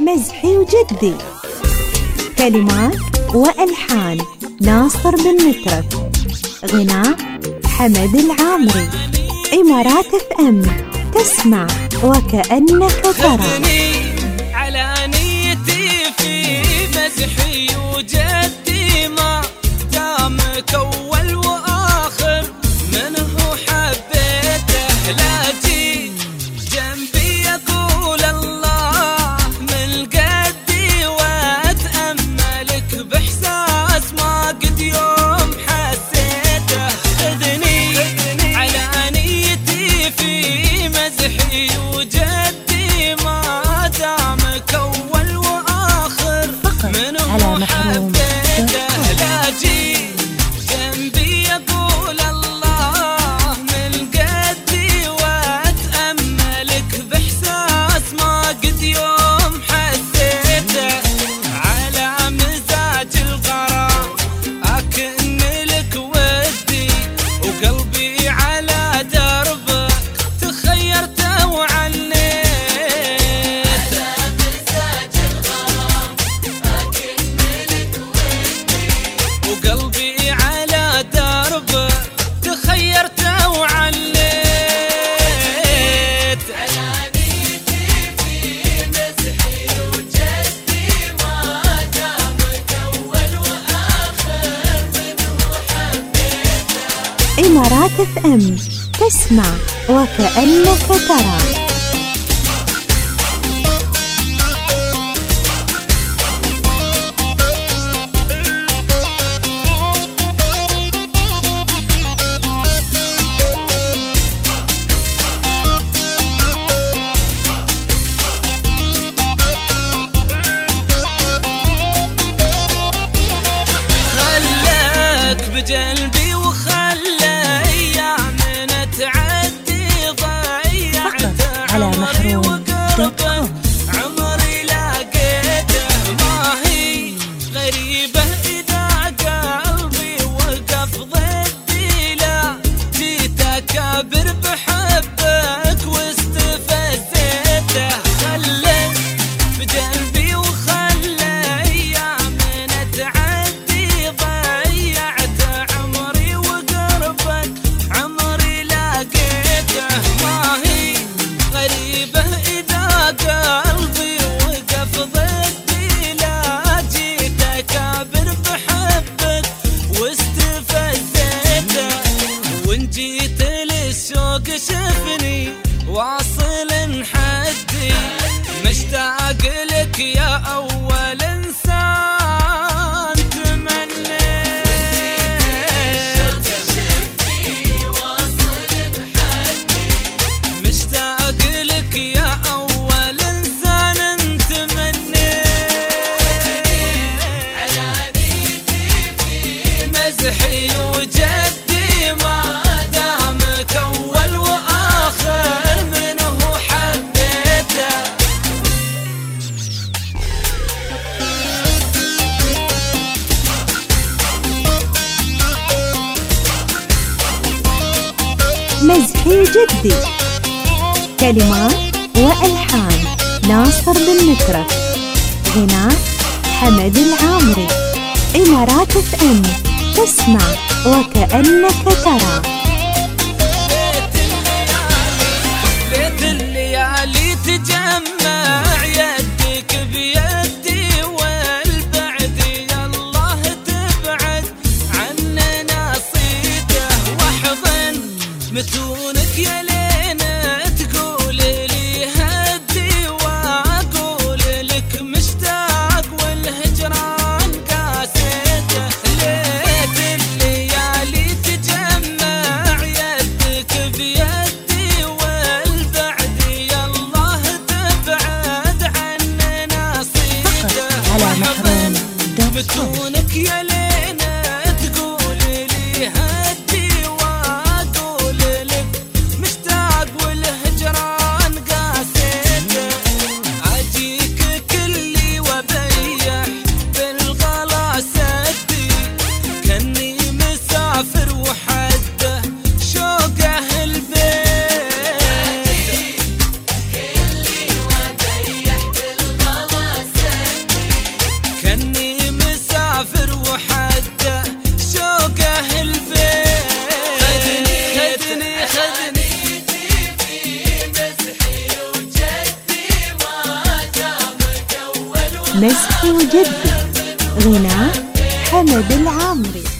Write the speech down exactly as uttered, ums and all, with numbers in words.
مزحي وجدي. كلمات وألحان ناصر بن مترف. غناء حمد العامري. إمارات اف ام، تسمع وكأنك ترى. على نيتي في مزحي وجدي، ما دامك أول وآخر منه حبيته. لا جيت جنبي أقول الله من قدي، وأتأملك بإحساس ما قد يوم حسيته. خذني على نيتي في مزحي وجدي، ما دامك أول وآخر منه حبيته. لا جيت جنبي أقول الله من قدي، وأتأملك بإحساس ما قد يوم حسيته. على مزاج الغرام أكن لك ودي، وقلبي على دربك تخيرته وعنيت. على مزاج الغرام أكن لك ودي، وقلبي على دربك تخيرته وعنيت. على نيتي في مزحي وجدي، ما دامك أول وآخر منه حبيته. إمارات اف ام، تسمع وكأنك ترى. خلك بجلبي وخلى أيامنا تعدي، ضيعت على عمري محروم دوت وقربك كوم. عمري لقيته. ما هي غريبة إذا قلبي وقف ضدي، لا جيت أكابر بحبك واستفزيته. خلك بجلبي وخلى أيامنا تعدي، ضيعت عمري وقربك عمري لقيته. ما هي غريبة إذا قلبي وقف ضدي، لا جيت أكابر بحبك واستفزيته. وإن جيت للشوق شفني واصل حدي، مشتاق لك يا أول إنسان تمنيت. مشتاق لك يا أول إنسان تمنيت. على نيتي في مزحي وجدي، ما دامك أول وآخر منه حبيته. مزحي وجدي. كلمات وألحان ناصر بن مترف. غناء حمد العامري. إمارات اف ام، تسمع وكأنك ترى. ليت الليالي تجمع يدك بيدي، والبعد يالله تبعد عننا صيته. واحضن متونك يا لينا تقول لي هدي، واقول لك مشتاق والهجران قاسيته. ليت الليالي تجمع يدك بيدي، والبعد يالله تبعد عننا صيته. على محروم دوت كوم. متونك يا لينا تقول لي هدي، واقول لك مشتاق والهجران قاسيته. اجيك كلي وبيح بالغلا سدي، كني مسافر وحده شوقه البيت. كلي وبيح بالغلا مسح وجدد. غناء حمد العامري.